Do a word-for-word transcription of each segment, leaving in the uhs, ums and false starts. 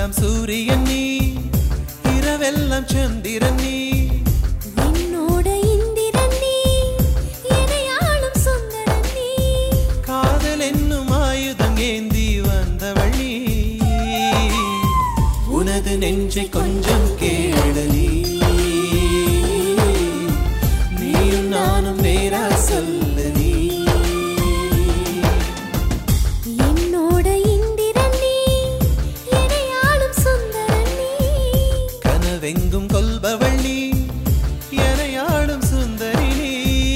பகலெல்லாம் சூரியன் நீ, இரவெல்லாம் சந்திரன் நீ, என்னோட இந்திரன் நீ, எனையாளும் சுந்தரன் நீ, காதல் என்னும் ஆயுதம் ஏந்தி வந்தவள் நீ, உனது நெஞ்சை கொஞ்சம் கேளு நீ, நீயும் நானும் வேறா சொல்லு நீ. என்னோட இந்திரன் நீ, எனையாளும் சுந்தரன் நீ, கனவெங்கும் கொல்பவள் நீ, எனையாளும் சுந்தரி நீ.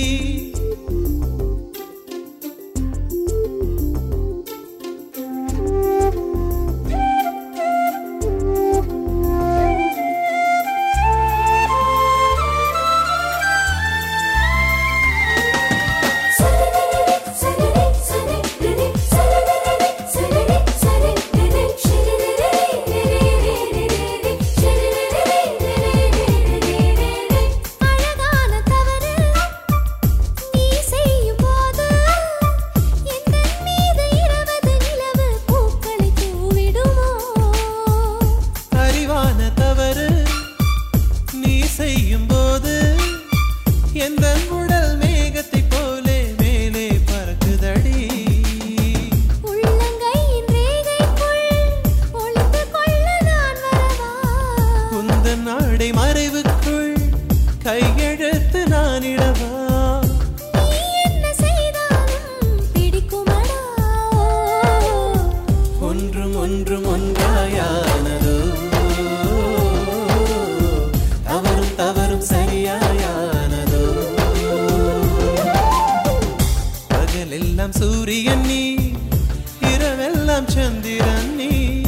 மறைவுக்குள் கையெழுத்து நானிடவா, நீ என்ன செய்தாலும் பிடிக்குமடா, ஒன்றும் ஒன்றும் ஒன்றாயானதோ, தவறும் தவறும் சரியாயானதோ, பகலெல்லாம் சூரியன் நீ, இரவெல்லாம் சந்திரன் நீ,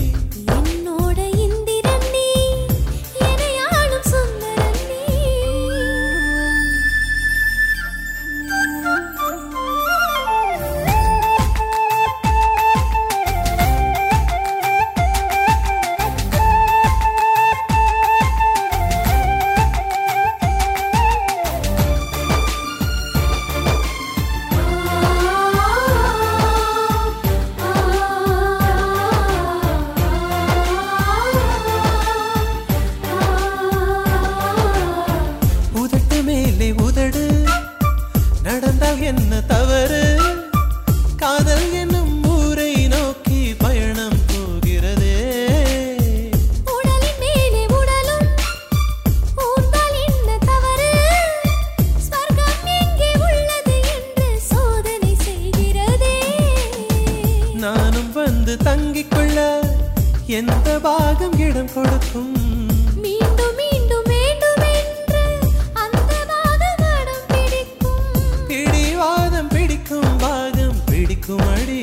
உதடு நடந்தால் என்ன தவறு, காதல் என்னும் ஊரை நோக்கி பயணம் போகிறதே, உடலின் மேலே உடலும் ஊர்ந்தால் என்ன தவறு, ஸ்வர்க்கம் எங்கே உள்ளது என்று சோதனை செய்கிறதே, நானும் வந்து தங்கிக் கொள்ள எந்த பாகம் இடம் கொடுக்கும், மீண்டும் மீண்டும் வேண்டும் என்று அந்த பாகம் அடம் பிடிக்கும், பிடிவாதம் பிடிக்கும் பாகம் பிடிக்கும் அடி,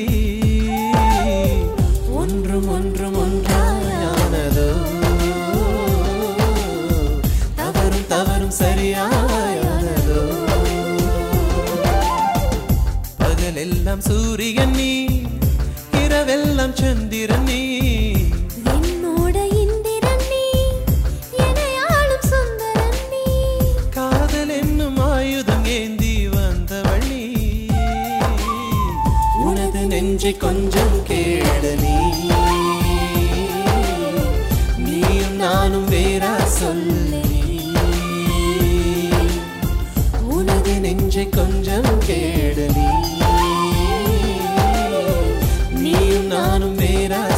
ஒன்றும் ஒன்றும் ஒன்றாயானதோ, தவறும் தவறும் சரியாயானதோ, பகலெல்லாம் சூரியன் நீ, இரவெல்லாம் சந்திரன் நீ, என்னோட இந்திரன் நீ, எனையாளும் சுந்தரன் நீ, காதல் என்னும் ஆயுதம் ஏந்தி வந்தவள் நீ, உனது நெஞ்சை கொஞ்சம் கேளு நீ, நீயும் நானும் வேறா சொல்லு நீ, உனது நெஞ்சை கொஞ்சம் கேளு நீ, நீயும் நானும் வேறா